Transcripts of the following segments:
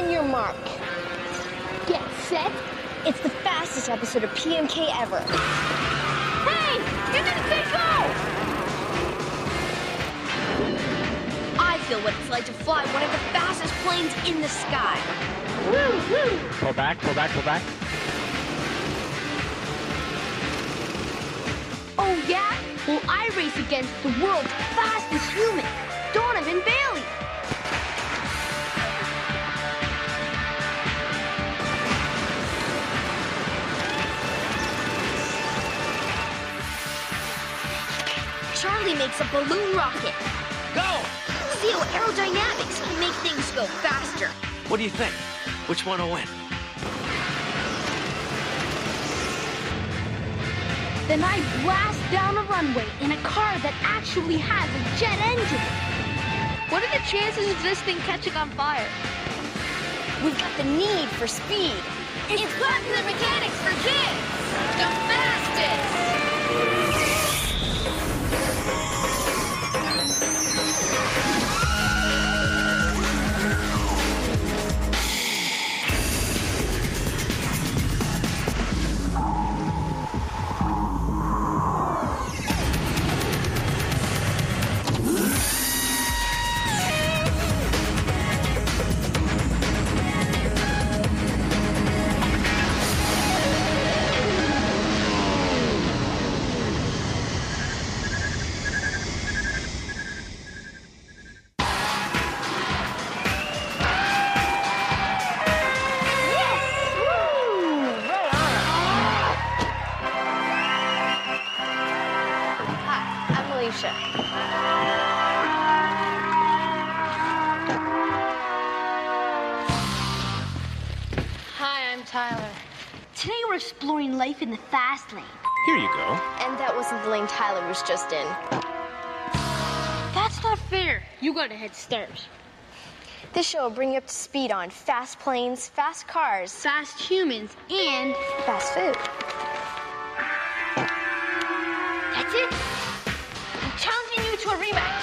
On your mark. Get set. It's the fastest episode of PMK ever. Hey! You didn't say go! I feel what it's like to fly one of the fastest planes in the sky. Woo, woo! Pull back, pull back, pull back. Oh, yeah? Well, I race against the world's fastest human, Donovan Bailey. Charlie makes a balloon rocket. Go! See how aerodynamics can make things go faster. What do you think? Which one will win? Then I blast down a runway in a car that actually has a jet engine. What are the chances of this thing catching on fire? We've got the need for speed. It's Popular Mechanics for Kids! The fastest! Hi, I'm Tyler. Today we're exploring life in the fast lane. Here you go. And that wasn't the lane Tyler was just in. That's not fair. You got a head start. This show will bring you up to speed on fast planes, fast cars, Fast humans and... fast food. That's it. I'm challenging you to a rematch.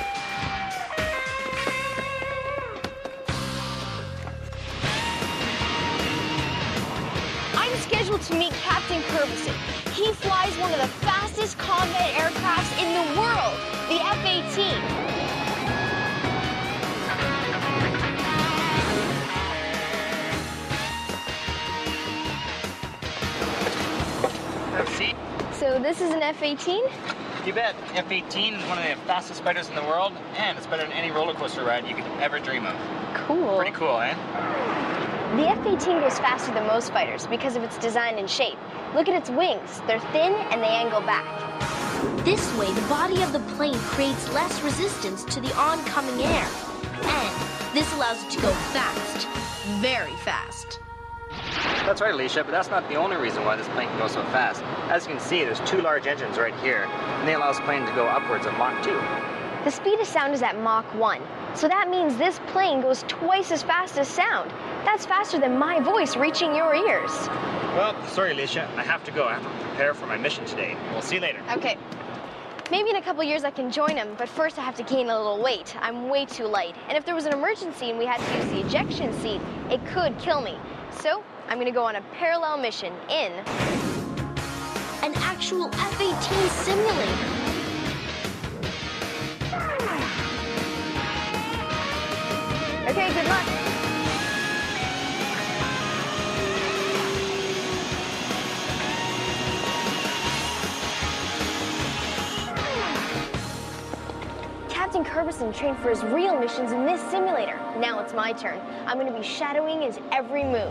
I'm scheduled to meet Captain Curbison. He flies one of the fastest combat aircrafts in the world, the F-18. Have a seat. So this is an F-18? You bet. F-18 is one of the fastest spiders in the world, and it's better than any roller coaster ride you could ever dream of. Cool. Pretty cool, eh? The F-18 goes faster than most fighters because of its design and shape. Look at its wings. They're thin and they angle back. This way, the body of the plane creates less resistance to the oncoming air. And this allows it to go fast. Very fast. That's right, Alicia, but that's not the only reason why this plane can go so fast. As you can see, there's two large engines right here, and they allow this plane to go upwards of Mach 2. The speed of sound is at Mach 1. So that means this plane goes twice as fast as sound. That's faster than my voice reaching your ears. Well, sorry, Alicia, I have to go. I have to prepare for my mission today. We'll see you later. Okay. Maybe in a couple years I can join him, but first I have to gain a little weight. I'm way too light. And if there was an emergency and we had to use the ejection seat, it could kill me. So I'm gonna go on a parallel mission in an actual F-18 simulator. Okay, good luck. Captain Curbison trained for his real missions in this simulator. Now it's my turn. I'm going to be shadowing his every move.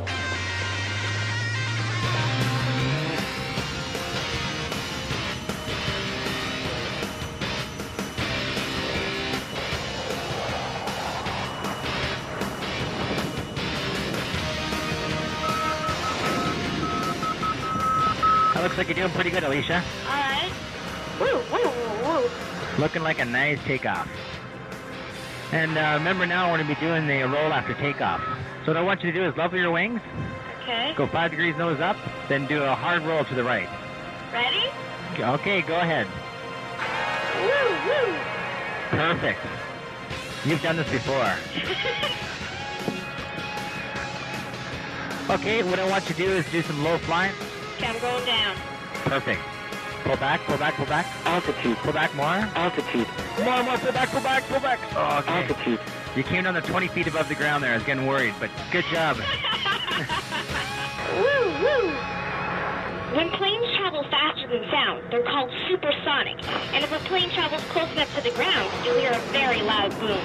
That looks like you're doing pretty good, Alicia. All right. Looking like a nice takeoff. And remember now we're going to be doing the roll after takeoff. So what I want you to do is level your wings, Okay. go 5 degrees nose up, then do a hard roll to the right. Ready? Okay, go ahead. Woo, woo. Perfect. You've done this before. Okay, what I want you to do is do some low flying. Okay, I'm going down. Perfect. Pull back, pull back, pull back. Altitude. Pull back more. Altitude. More, pull back, pull back, pull back. Oh, okay. Altitude. You came down to 20 feet above the ground there. I was getting worried, but good job. Woo, woo! When planes travel faster than sound, they're called supersonic. And if a plane travels close enough to the ground, you'll hear a very loud boom.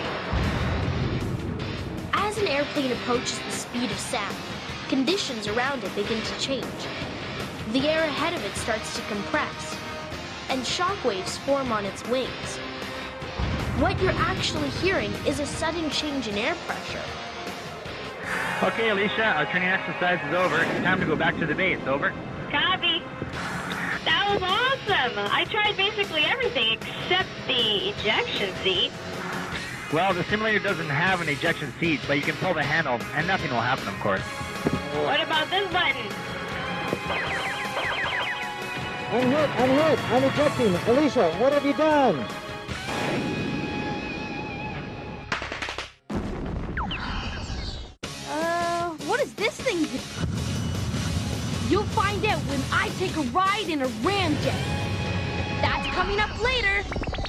As an airplane approaches the speed of sound, conditions around it begin to change. The air ahead of it starts to compress, and shock waves form on its wings. What you're actually hearing is a sudden change in air pressure. Okay, Alicia, our training exercise is over. It's time to go back to the base. Over. Copy. That was awesome. I tried basically everything except the ejection seat. Well, the simulator doesn't have an ejection seat, but you can pull the handle, and nothing will happen, of course. What about this button? I'm hit. I'm ejecting. Alicia, what have you done? What does this thing do? You'll find out when I take a ride in a ramjet. That's coming up later.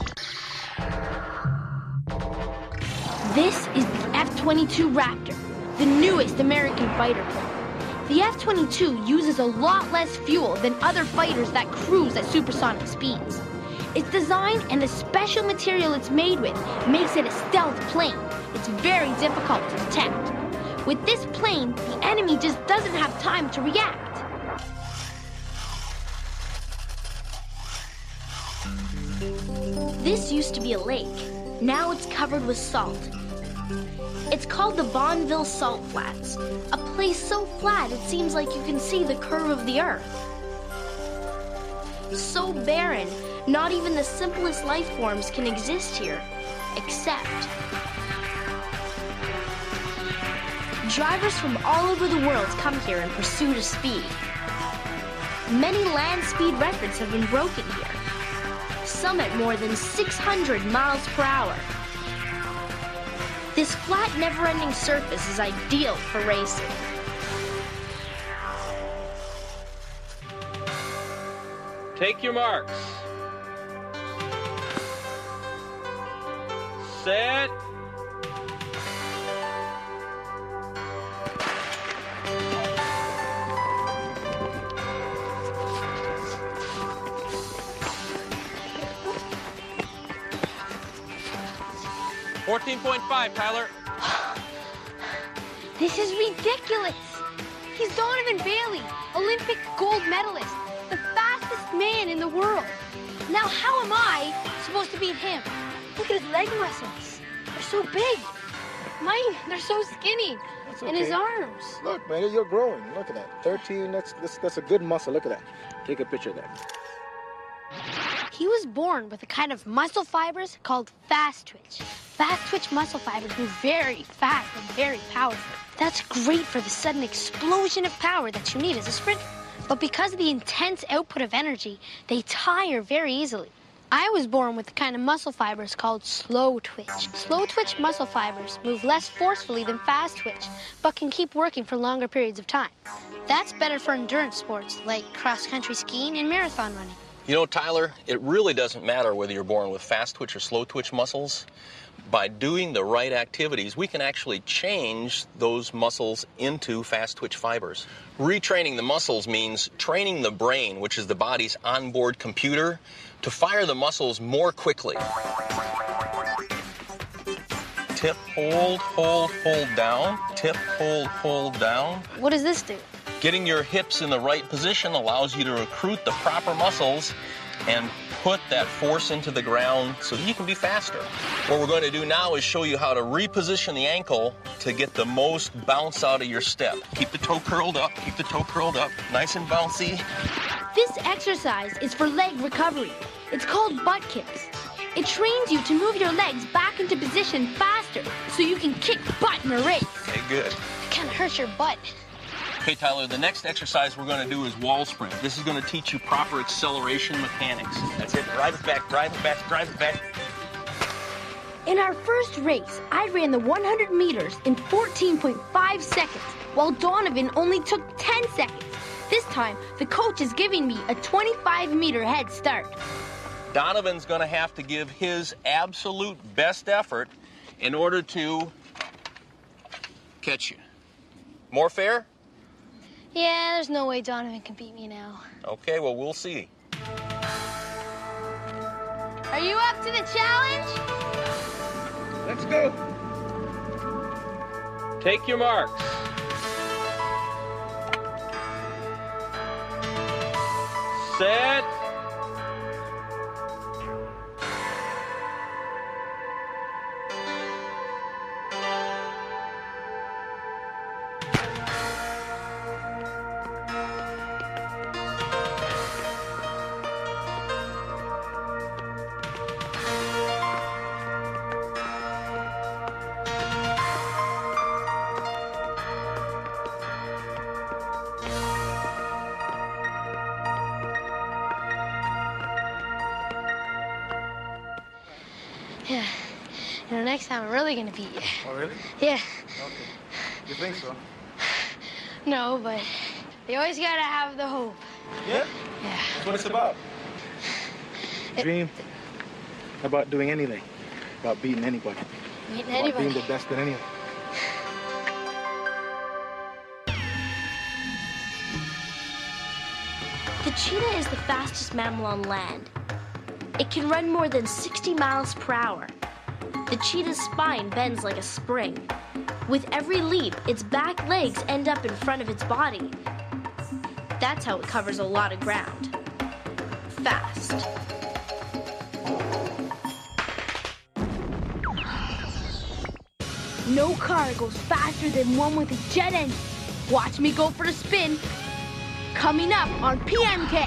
This is the F-22 Raptor, the newest American fighter plane. The F-22 uses a lot less fuel than other fighters that cruise at supersonic speeds. Its design and the special material it's made with makes it a stealth plane. It's very difficult to detect. With this plane, the enemy just doesn't have time to react. This used to be a lake. Now it's covered with salt. It's called the Bonneville Salt Flats, a place so flat it seems like you can see the curve of the earth. So barren, not even the simplest life forms can exist here, except drivers from all over the world come here in pursuit of speed. Many land speed records have been broken here, some at more than 600 miles per hour. This flat, never-ending surface is ideal for racing. Take your marks. Set. .5, Tyler. This is ridiculous. He's Donovan Bailey, Olympic gold medalist, the fastest man in the world. Now how am I supposed to beat him? Look at his leg muscles. They're so big. Mine, they're so skinny. That's And his okay. arms. Look, man, you're growing. Look at that. 13, that's a good muscle. Look at that. Take a picture of that. He was born with a kind of muscle fibers called fast twitch. Fast twitch muscle fibers move very fast and very powerful. That's great for the sudden explosion of power that you need as a sprinter. But because of the intense output of energy, they tire very easily. I was born with a kind of muscle fibers called slow twitch. Slow twitch muscle fibers move less forcefully than fast twitch, but can keep working for longer periods of time. That's better for endurance sports like cross-country skiing and marathon running. You know, Tyler, it really doesn't matter whether you're born with fast twitch or slow twitch muscles. By doing the right activities, we can actually change those muscles into fast twitch fibers. Retraining the muscles means training the brain, which is the body's onboard computer, to fire the muscles more quickly. Tip, hold down. Tip, hold down. What does this do? Getting your hips in the right position allows you to recruit the proper muscles and put that force into the ground so that you can be faster. What we're going to do now is show you how to reposition the ankle to get the most bounce out of your step. Keep the toe curled up, nice and bouncy. This exercise is for leg recovery. It's called butt kicks. It trains you to move your legs back into position faster so you can kick butt in a race. Okay, good. It kind of hurts your butt. Okay, Tyler, the next exercise we're going to do is wall sprint. This is going to teach you proper acceleration mechanics. That's it. Drive it back. In our first race, I ran the 100 meters in 14.5 seconds, while Donovan only took 10 seconds. This time, the coach is giving me a 25-meter head start. Donovan's going to have to give his absolute best effort in order to catch you. More fair? Yeah, there's no way Donovan can beat me now. Okay, well, we'll see. Are you up to the challenge? Let's go. Take your marks. Set. Yeah. You know, next time I'm really gonna beat you. Oh, really? Yeah. Okay. You think so? No, but you always gotta have the hope. Yeah? Yeah. That's what it's about. Dream about doing anything, about beating anybody, Beating about anybody. being the best at anything. The cheetah is the fastest mammal on land. It can run more than 60 miles per hour. The cheetah's spine bends like a spring. With every leap, its back legs end up in front of its body. That's how it covers a lot of ground. Fast. No car goes faster than one with a jet engine. Watch me go for a spin. Coming up on PMK.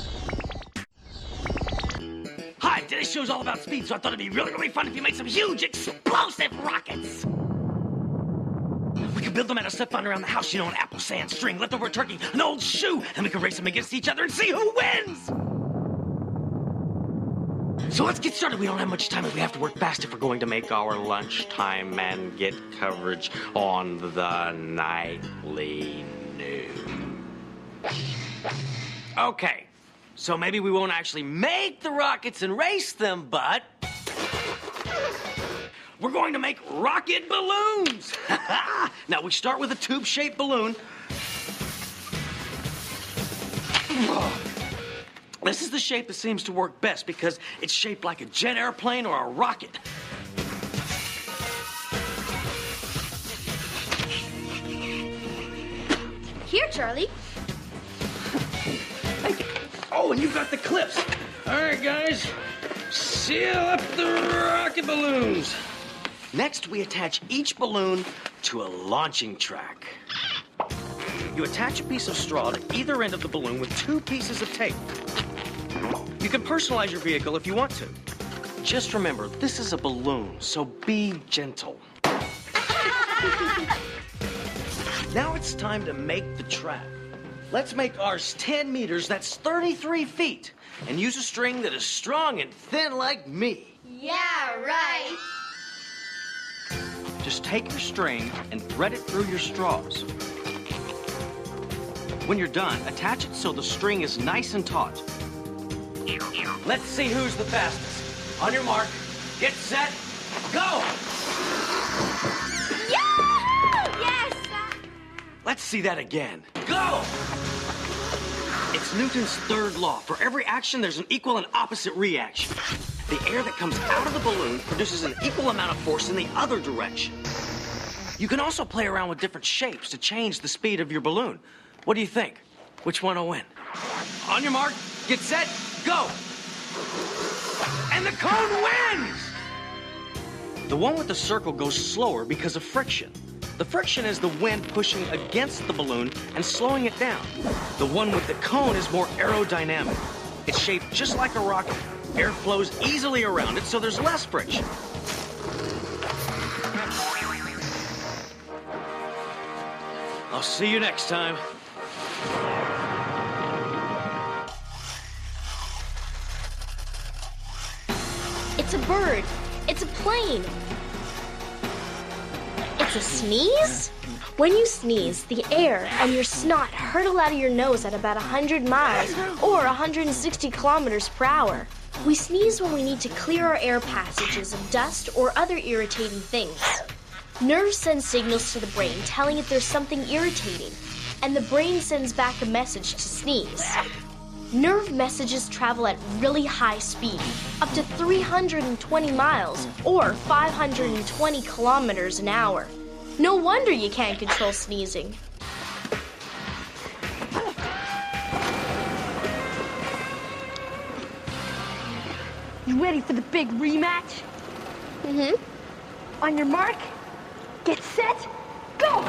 Hi, today's show's all about speed, so I thought it'd be really fun if you made some huge, explosive rockets. We could build them out of stuff found around the house, you know, an apple, sand, string, leftover turkey, an old shoe, and we could race them against each other and see who wins. So let's get started. We don't have much time, and we have to work fast if we're going to make our lunchtime and get coverage on the nightly news. Okay. So maybe we won't actually make the rockets and race them, but we're going to make rocket balloons. Now, we start with a tube-shaped balloon. This is the shape that seems to work best because it's shaped like a jet airplane or a rocket. Here, Charlie. Thank you. Oh, and you've got the clips. All right, guys. Seal up the rocket balloons. Next, we attach each balloon to a launching track. You attach a piece of straw to either end of the balloon with 2 pieces of tape. You can personalize your vehicle if you want to. Just remember, this is a balloon, so be gentle. Now it's time to make the track. Let's make ours 10 meters, that's 33 feet, and use a string that is strong and thin like me. Yeah, right. Just take your string and thread it through your straws. When you're done, attach it so the string is nice and taut. Let's see who's the fastest. On your mark, get set, go! Yahoo! Yes! Let's see that again. Go! It's Newton's third law. For every action, there's an equal and opposite reaction. The air that comes out of the balloon produces an equal amount of force in the other direction. You can also play around with different shapes to change the speed of your balloon. What do you think? Which one will win? On your mark, get set, go! And the cone wins! The one with the circle goes slower because of friction. The friction is the wind pushing against the balloon and slowing it down. The one with the cone is more aerodynamic. It's shaped just like a rocket. Air flows easily around it, so there's less friction. I'll see you next time. It's a bird. It's a plane. It's a sneeze? When you sneeze, the air and your snot hurtle out of your nose at about 100 miles or 160 kilometers per hour. We sneeze when we need to clear our air passages of dust or other irritating things. Nerves send signals to the brain telling it there's something irritating, and the brain sends back a message to sneeze. Nerve messages travel at really high speed, up to 320 miles or 520 kilometers an hour. No wonder you can't control sneezing. You ready for the big rematch? Mm-hmm. On your mark, get set, go!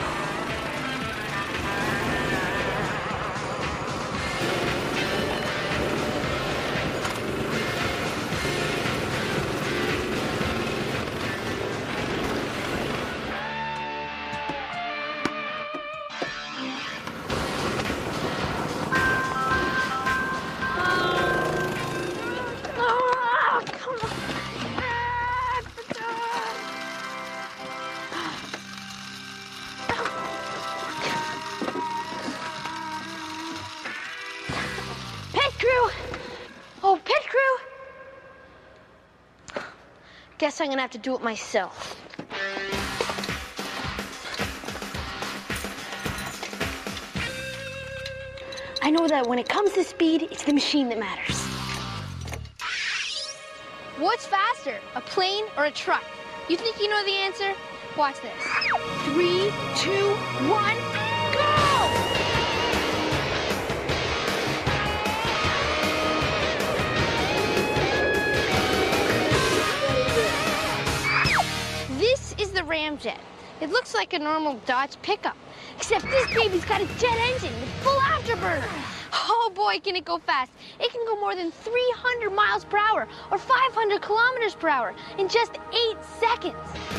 Guess I'm gonna have to do it myself. I know that when it comes to speed, it's the machine that matters. What's faster, a plane or a truck? You think you know the answer? Watch this. 3, 2, 1, go! This is the Ramjet. It looks like a normal Dodge pickup, except this baby's got a jet engine with full afterburner. Oh boy, can it go fast. It can go more than 300 miles per hour or 500 kilometers per hour in just 8 seconds.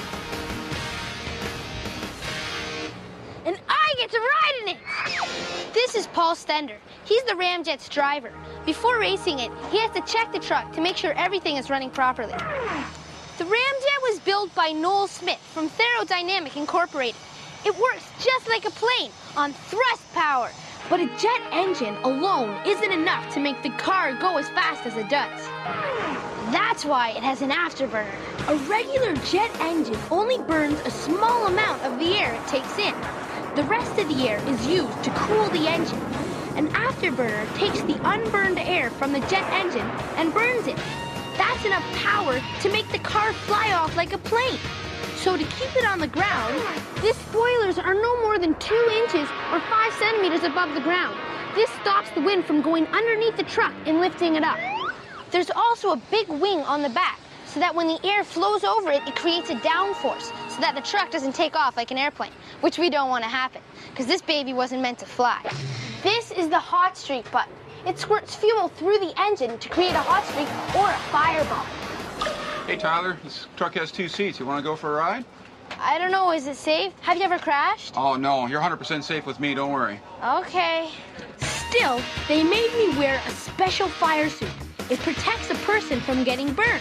And I get to ride in it. This is Paul Stender. He's the Ramjet's driver. Before racing it, he has to check the truck to make sure everything is running properly. The Ramjet was built by Noel Smith from Therodynamic Incorporated. It works just like a plane on thrust power. But a jet engine alone isn't enough to make the car go as fast as it does. That's why it has an afterburner. A regular jet engine only burns a small amount of the air it takes in. The rest of the air is used to cool the engine. An afterburner takes the unburned air from the jet engine and burns it. That's enough power to make the car fly off like a plane. So to keep it on the ground, these spoilers are no more than 2 inches or 5 centimeters above the ground. This stops the wind from going underneath the truck and lifting it up. There's also a big wing on the back, so that when the air flows over it, it creates a downforce, so that the truck doesn't take off like an airplane, which we don't want to happen, because this baby wasn't meant to fly. This is the hot streak button. It squirts fuel through the engine to create a hot streak or a fireball. Hey, Tyler, this truck has 2 seats. You want to go for a ride? I don't know, is it safe? Have you ever crashed? Oh, no, you're 100% safe with me, don't worry. Okay. Still, they made me wear a special fire suit. It protects a person from getting burned.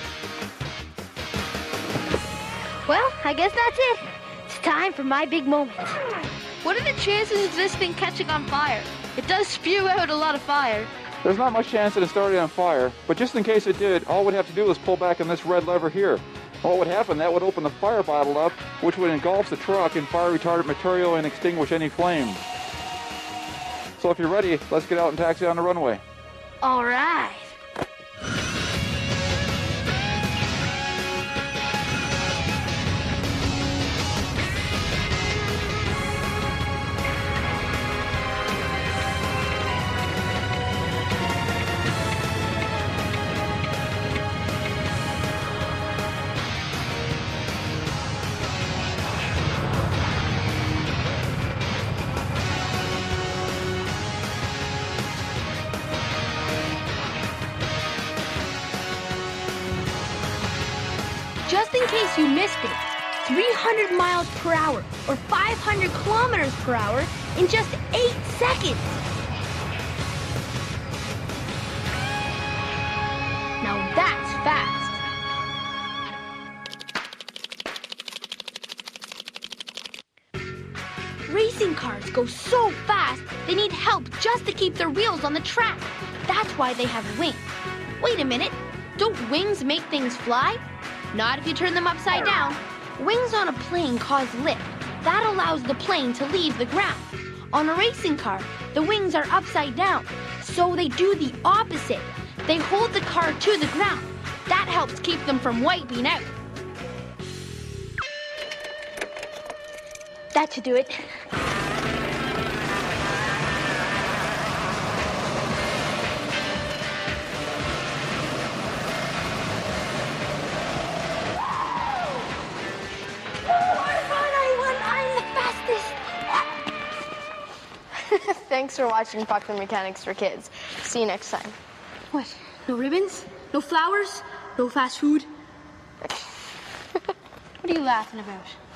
Well, I guess that's it. It's time for my big moment. What are the chances of this thing catching on fire? It does spew out a lot of fire. There's not much chance that it started on fire, but just in case it did, all we'd have to do is pull back on this red lever here. What would happen, that would open the fire bottle up, which would engulf the truck in fire-retardant material and extinguish any flames. So if you're ready, let's get out and taxi on the runway. All right. Just in case you missed it, 300 miles per hour or 500 kilometers per hour in just 8 seconds. Now that's fast. racing cars go so fast, they need help just to keep their wheels on the track. That's why they have wings. Wait a minute, don't wings make things fly? Not if you turn them upside down. Wings on a plane cause lift. That allows the plane to leave the ground. On a racing car, the wings are upside down, so they do the opposite. They hold the car to the ground. That helps keep them from wiping out. That should do it. Thanks for watching Puck the Mechanics for Kids. See you next time. What? No ribbons? No flowers? No fast food? What are you laughing about?